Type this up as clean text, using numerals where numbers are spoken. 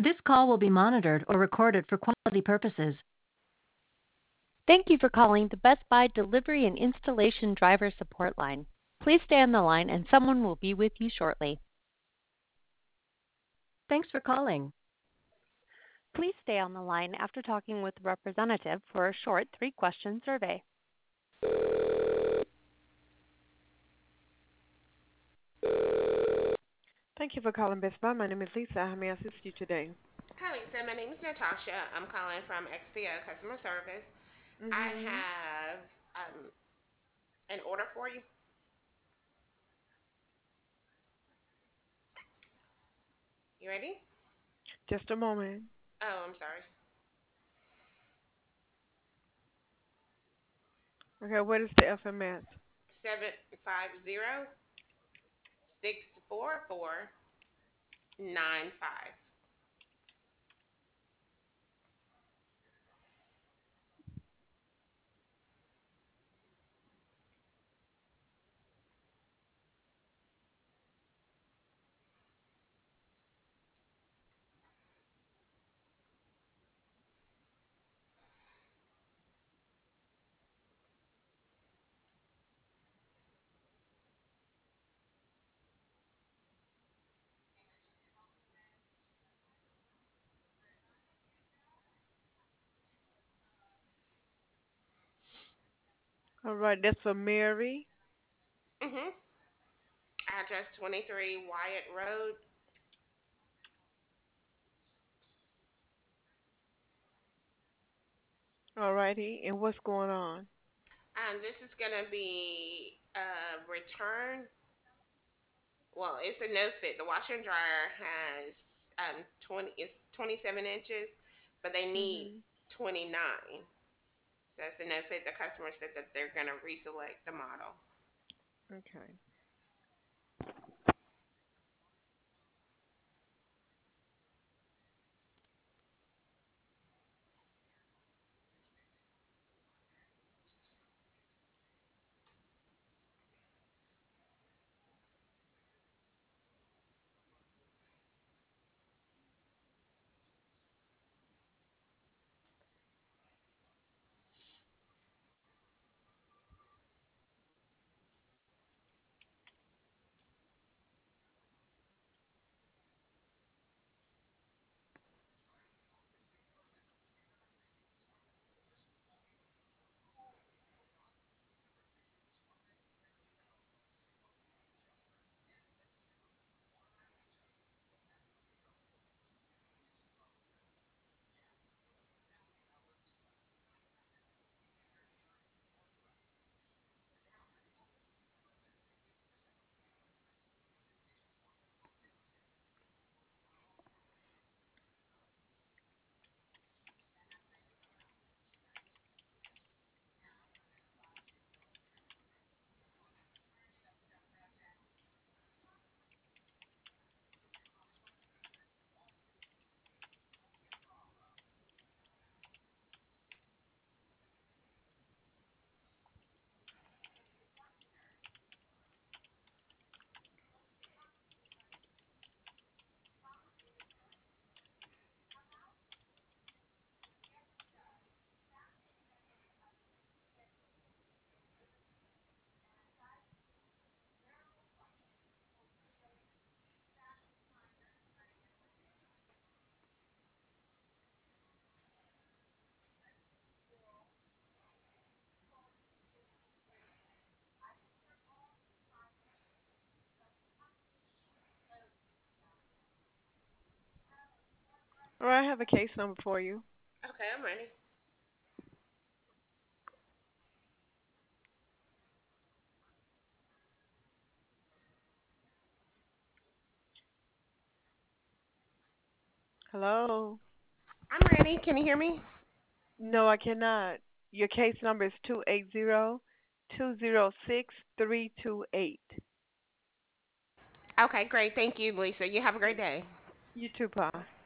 This call will be monitored or recorded for quality purposes. Thank you for calling the Best Buy Delivery and Installation Driver Support Line. Please stay on the line and someone will be with you shortly. Thanks for calling. Please stay on the line after talking with the representative for a short 3-question survey. Thank you for calling Best Buy. My name is Lisa. How may I assist you today? Hi Lisa, my name is Natasha. I'm calling from XPO Customer Service. I Mm-hmm. have an order for you. You ready? Just a moment. Oh, I'm sorry. Okay, what is the FMS? 750-644-95. All right, that's for Mary. Mhm. Address 23 Wyatt Road. All righty, and what's going on? This is gonna be a return. Well, it's a no fit. The washer and dryer has 27 inches, but they need Mm-hmm. 29. So it's a no fit. The customer said that they're gonna reselect the model. Okay. All right, I have a case number for you. Okay, I'm ready. Hello? I'm ready. Can you hear me? No, I cannot. Your case number is 280-206-328. Okay, great. Thank you, Lisa. You have a great day. You too, Pa.